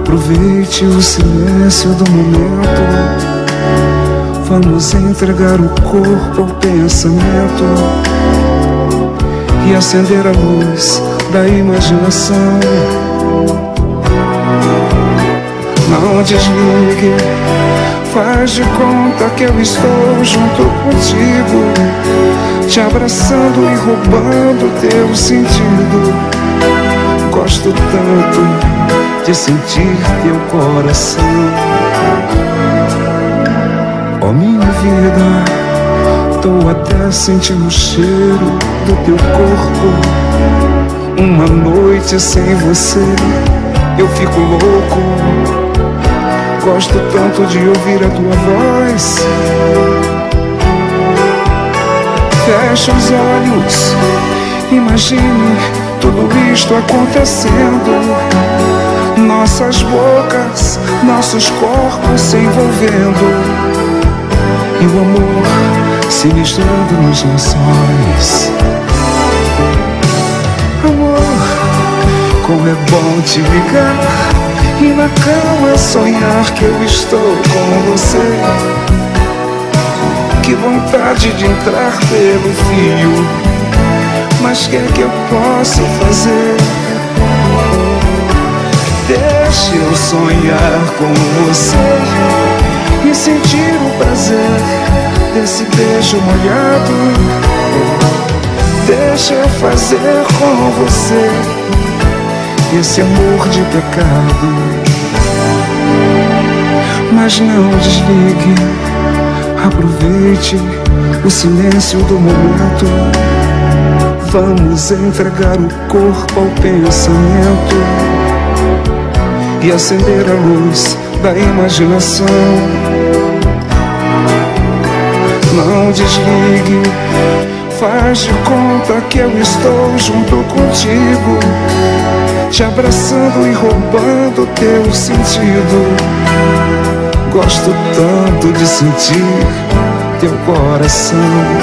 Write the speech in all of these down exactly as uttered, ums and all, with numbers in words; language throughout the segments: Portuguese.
Aproveite o silêncio do momento. Vamos entregar o corpo ao pensamento e acender a luz da imaginação. Não desligue, faz de conta que eu estou junto contigo, te abraçando e roubando teu sentido. Gosto tanto de sentir teu coração. Oh minha vida, tô até sentindo o cheiro do teu corpo. Uma noite sem você eu fico louco. Gosto tanto de ouvir a tua voz. Fecha os olhos, imagine tudo isto acontecendo. Nossas bocas, nossos corpos se envolvendo e o amor se misturando nos lençóis. Amor, como é bom te ligar e na cama sonhar que eu estou com você. Que vontade de entrar pelo fio, mas que é que eu posso fazer? Deixa eu sonhar com você e sentir o prazer desse beijo molhado. Deixa eu fazer com você esse amor de pecado. Mas não desligue, aproveite o silêncio do momento. Vamos entregar o corpo ao pensamento e acender a luz da imaginação. Não desligue, faz de conta que eu estou junto contigo, te abraçando e roubando teu sentido. Gosto tanto de sentir teu coração.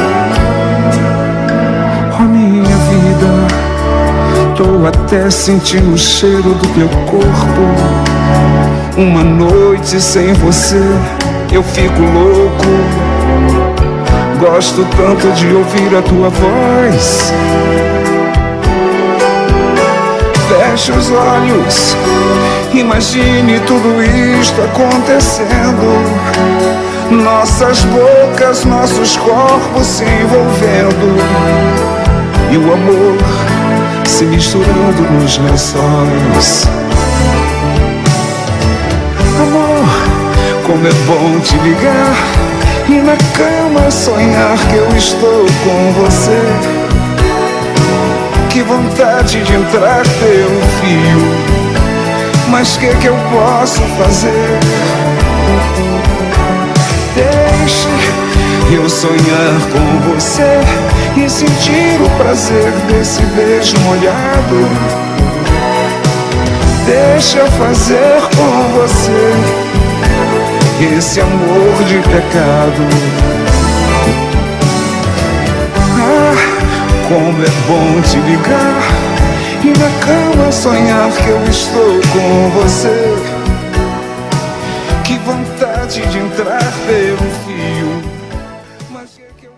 Oh minha vida, tô até sentindo o cheiro do teu corpo. Uma noite sem você eu fico louco. Gosto tanto de ouvir a tua voz. Feche os olhos, imagine tudo isto acontecendo. Nossas bocas, nossos corpos se envolvendo e o amor se misturando nos lençóis. Amor, como é bom te ligar e na cama sonhar que eu estou com você. Que vontade de entrar pelo fio, mas que que eu posso fazer? Deixe eu sonhar com você e sentir o prazer desse beijo molhado. Deixa eu fazer com você esse amor de pecado. Ah, como é bom te ligar e na cama sonhar que eu estou com você. Que vontade de entrar pelo fio, mas que que eu